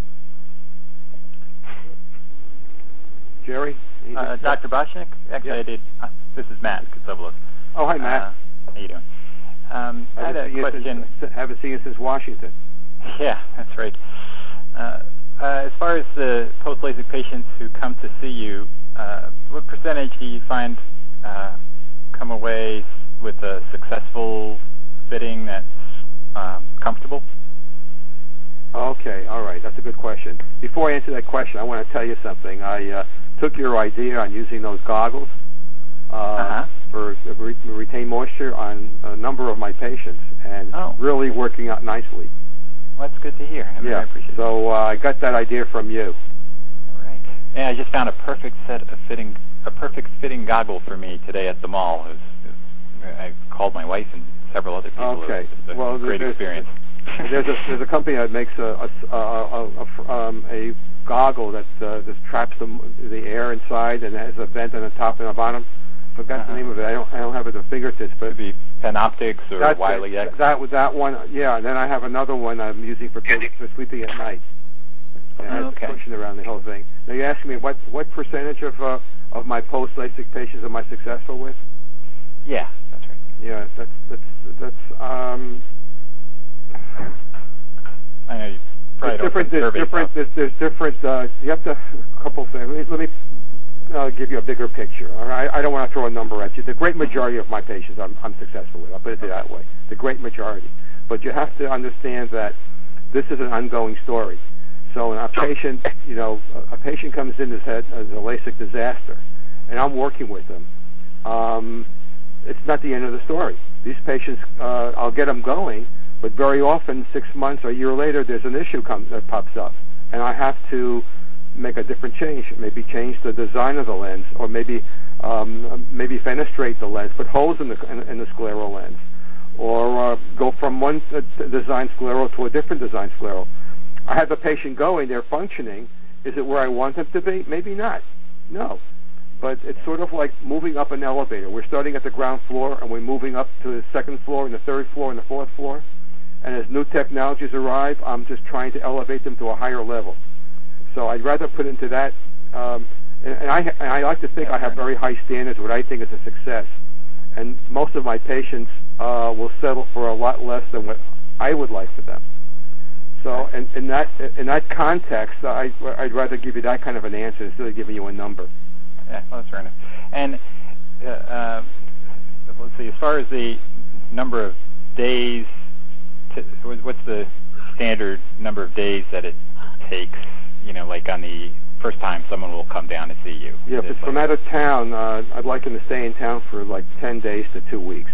Jerry? Uh, Doctor Bochnik? Actually, Yes. I did. Uh, this is Matt Kotsopoulos. Oh, hi, Matt. Uh, how you doing? Um, I had haven't a seen question. You since, haven't seen you since Washington. Yeah, that's right. Uh, uh, as far as the post-LASIK patients who come to see you, uh, what percentage do you find uh, come away with a successful fitting that's um, comfortable? Okay, all right. That's a good question. Before I answer that question, I want to tell you something. I uh, took your idea on using those goggles uh, Uh-huh. for uh, re- retain moisture on a number of my patients, and Oh. it's really working out nicely. Well, that's good to hear. I mean, I Yeah. appreciate it. So uh, I got that idea from you. All right. Yeah, I just found a perfect set of fitting, a perfect fitting goggle for me today at the mall. It was, it was, I called my wife and several other people. Okay. It was a Well, great there's, experience. there's a there's a company that makes a a, a, a, um, a goggle that uh, just traps the the air inside and has a vent on the top and the bottom. Forgot Uh-huh. the name of it. I don't I don't have it at the fingertips, but Could be Panoptics or that's Wiley it. X. That that one. Yeah. And then I have another one I'm using for, for sleeping at night. It has Oh, okay. a cushion around the whole thing. Now you're asking me what what percentage of uh, of my post LASIK patients am I successful with? Yeah, that's right. Yeah. That's that's that's um. I know you probably There's don't different, send there's surveys different, out. there's, there's different, uh, you have to, a couple things. Let me, let me uh, give you a bigger picture. All right? I don't want to throw a number at you. The great majority of my patients I'm, I'm successful with. I'll put it Okay. that way. The great majority. But you have to understand that this is an ongoing story. So when a patient, you know, a, a patient comes in as, had, as a LASIK disaster, and I'm working with them, um, it's not the end of the story. These patients, uh, I'll get them going, but very often, six months or a year later, there's an issue come, that pops up, and I have to make a different change. Maybe change the design of the lens, or maybe um, maybe fenestrate the lens, put holes in the in, in the scleral lens, or uh, go from one uh, design scleral to a different design scleral. I have the patient going; they're functioning. Is it where I want them to be? Maybe not. No. But it's sort of like moving up an elevator. We're starting at the ground floor, and we're moving up to the second floor, and the third floor, and the fourth floor. And as new technologies arrive, I'm just trying to elevate them to a higher level. So I'd rather put into that. Um, and, and, I, and I like to think I have very high standards, what I think is a success. And most of my patients uh, will settle for a lot less than what I would like for them. So in, in that in that context, I, I'd rather give you that kind of an answer instead of giving you a number. Yeah, well, that's fair enough. And uh, uh, let's see, as far as the number of days, to, what's the standard number of days that it takes, you know, like on the first time someone will come down to see you? Yeah, if Is it's it from like, out of town, uh, I'd like them to stay in town for like ten days to two weeks.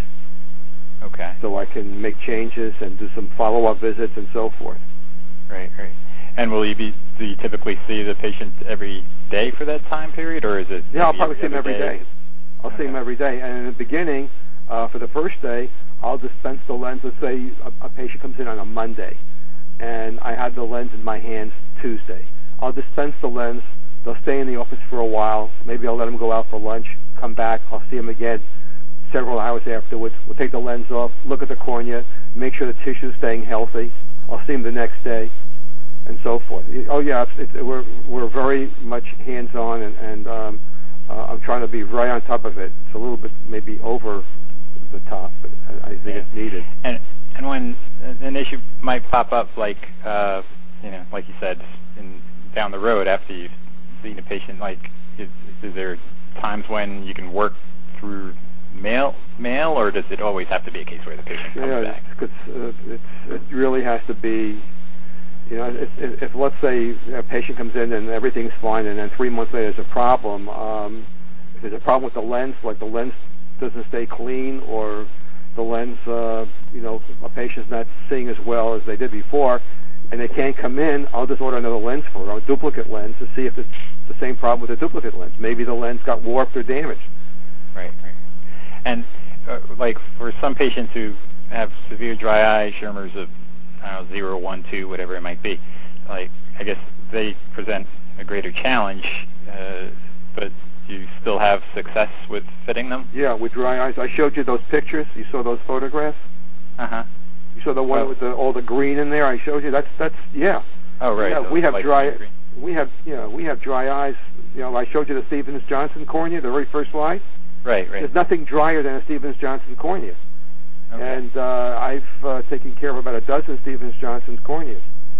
okay. So I can make changes and do some follow-up visits and so forth. Right, right. And will you be, do you typically see the patient every day for that time period, or is it Yeah, I'll maybe probably see them other every day. I'll see Okay. them every day. And in the beginning, uh, for the first day, I'll dispense the lens. Let's say a, a patient comes in on a Monday, and I had the lens in my hands Tuesday. I'll dispense the lens. They'll stay in the office for a while. Maybe I'll let them go out for lunch, come back. I'll see them again several hours afterwards. We'll take the lens off, look at the cornea, make sure the tissue is staying healthy. I'll see them the next day, and so forth. Oh yeah, it's, it's, we're we're very much hands-on, and, and um, uh, I'm trying to be right on top of it. It's a little bit maybe over the top, but I, I think Yeah. it's needed. And and when an issue might pop up, like uh, you know, like you said, in down the road after you've seen a patient, like is, is there times when you can work through mail, mail, or does it always have to be a case where the patient comes Yeah, back? it's, it's, uh, it's, it really has to be. You know, if, if, if let's say a patient comes in and everything's fine, and then three months later there's a problem. Um, if there's a problem with the lens, like the lens doesn't stay clean, or the lens, uh, you know, a patient's not seeing as well as they did before, and they can't come in, I'll just order another lens for them, a duplicate lens, to see if it's the same problem with the duplicate lens. Maybe the lens got warped or damaged. Right, right. And uh, like for some patients who have severe dry eye, Schirmer's of I don't know, zero, one, two, whatever it might be, like I guess they present a greater challenge, uh, but you still have success with fitting them? Yeah, with dry eyes. I showed you those pictures. You saw those photographs? Uh-huh. You saw the one Oh. with the, all the green in there? I showed you. That's, that's yeah. Oh, right. Yeah, the we have light dry, green. we have, you know, we have dry eyes. You know, I showed you the Stevens-Johnson cornea, the very first slide. Right, right. There's nothing drier than a Stevens-Johnson cornea. Okay. And uh, I've uh, taken care of about a dozen Stevens-Johnson corneas.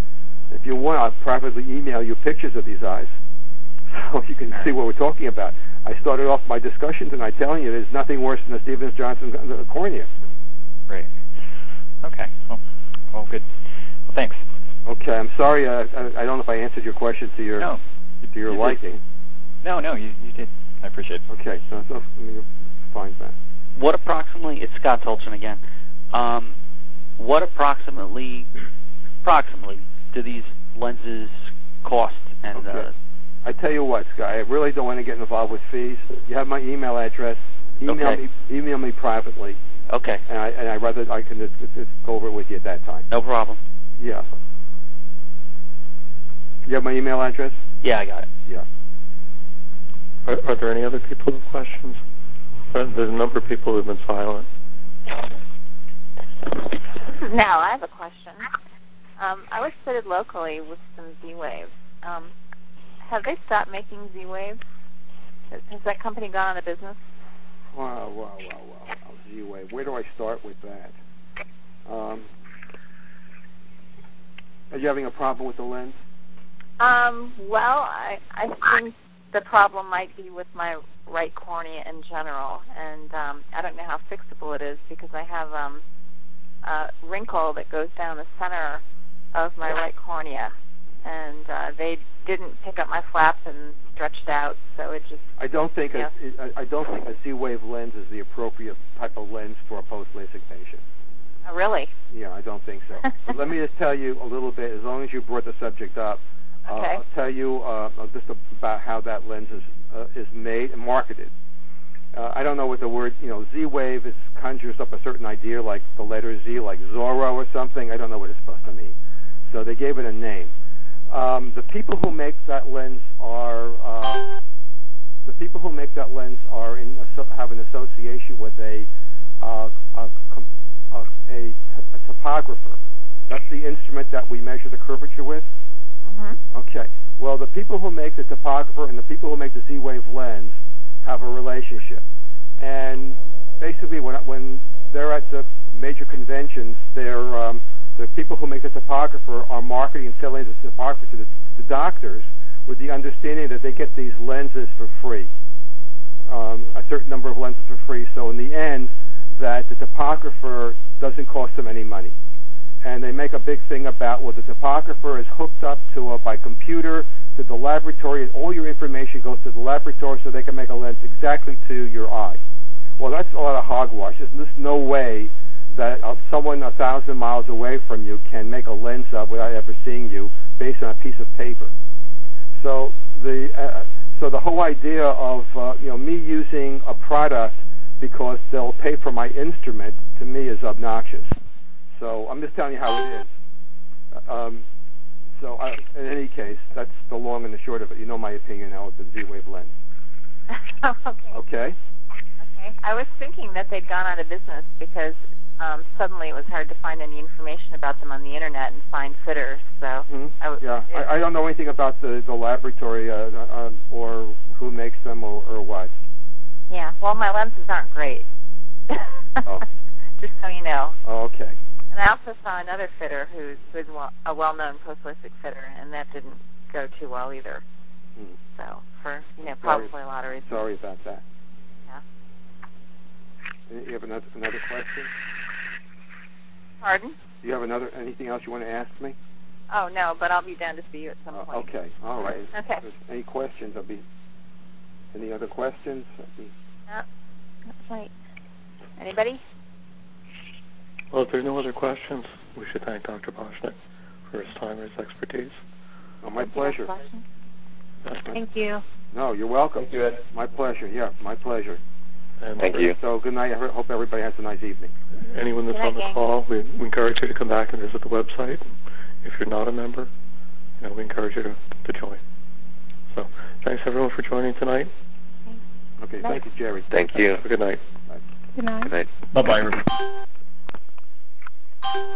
If you want, I'll privately email you pictures of these eyes so you can All see right. what we're talking about. I started off my discussion tonight telling you there's nothing worse than a Stevens-Johnson cornea. Right. Okay. Well, well good. Well, thanks. Okay, I'm sorry. Uh, I, I don't know if I answered your question to your No, to your you did. liking. No, no, you, you did. I appreciate it. Okay, so, so let me find that. What approximately, it's Scott Tolchin again, um, what approximately, approximately do these lenses cost? And Okay. uh, I tell you what, Scott, I really don't want to get involved with fees. You have my email address. Email Okay. me, email me privately, okay, and I and I rather I can just, just go over it with you at that time. no problem. Yeah. You have my email address? Yeah, I got it. Yeah. Are, are there any other people with questions? Uh, there's a number of people who have been silent. This is Nell. I have a question. Um, I was fitted locally with some Z-Waves. Um, have they stopped making Z-Waves? Has, has that company gone out of business? Wow, wow, wow, wow, wow. Z-Wave. Where do I start with that? Um, are you having a problem with the lens? Um, well, I, I think the problem might be with my right cornea in general, and um, I don't know how fixable it is because I have um, a wrinkle that goes down the center of my right cornea, and uh, they didn't pick up my flap and stretched out, so it just... I don't think yeah. a, I don't think a Z-Wave lens is the appropriate type of lens for a post-LASIK patient. Oh, really? Yeah, I don't think so. But let me just tell you a little bit, as long as you brought the subject up, uh, Okay. I'll tell you uh, just about how that lens is, uh, is made and marketed. Uh, I don't know what the word, you know, Z-Wave, it conjures up a certain idea like the letter Z, like Zorro or something. I don't know what it's supposed to mean. So they gave it a name. Um, the people who make that lens are uh, the people who make that lens are in have an association with a uh, a, a, a, a topographer. That's the instrument that we measure the curvature with. Mm-hmm. Okay. Well, the people who make the topographer and the people who make the Z-Wave lens have a relationship. And basically, when when they're at the major conventions, they're um, the people who make the topographer are marketing and selling the topographer to the, to the doctors with the understanding that they get these lenses for free, um, a certain number of lenses for free. So in the end, that the topographer doesn't cost them any money. And they make a big thing about, well, the topographer is hooked up to a, by computer to the laboratory, and all your information goes to the laboratory so they can make a lens exactly to your eye. Well, that's a lot of hogwash. There's just no way that uh, someone a thousand miles away from you can make a lens up without ever seeing you based on a piece of paper. So the uh, so the whole idea of uh, you know me using a product because they'll pay for my instrument to me is obnoxious. So I'm just telling you how it is. Um, so I, in any case, that's the long and the short of it. You know my opinion now with the Z-Wave lens. Okay. Okay. Okay. I was thinking that they'd gone out of business because um, suddenly it was hard to find any information about them on the internet and find fitters. So Mm-hmm. I w- yeah, it, I, I don't know anything about the the laboratory uh, uh, or who makes them or, or what. yeah. Well, my lenses aren't great. Oh. Just so you know. Oh, okay. And I also saw another fitter who's, who's well, a well-known post-LASIK fitter, and that didn't go too well either. Hmm. So, for, you know, Sorry. probably a lot of reasons. Sorry about that. Yeah. You have another another question? Pardon? Do you have another anything else you want to ask me? Oh, no, but I'll be down to see you at some Uh, point. okay. All right. Okay. If there's any questions? I'll be. Any other questions? I'll be, No, that's right. Anybody? Well, if there's no other questions, we should thank Doctor Boschnick for his time and his expertise. oh, my Thank pleasure. You, Doctor Boschnick. My- Thank you. No, you're welcome. Thank you, Ed. My pleasure. Yeah, my pleasure. And Thank for you. So good night. I hope everybody has a nice evening. anyone that's Good night, on the gang. call, we, we encourage you to come back and visit the website. If you're not a member, you know, we encourage you to, to join. So thanks, everyone, for joining tonight. Okay, Night. thank you, Jerry. Thank you. Have a good night. Good night. Good night. Bye-bye, everybody.